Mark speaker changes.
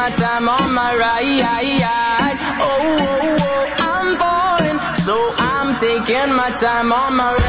Speaker 1: my time on my ride. Oh, oh, oh, I'm falling, so I'm taking my time on my ride.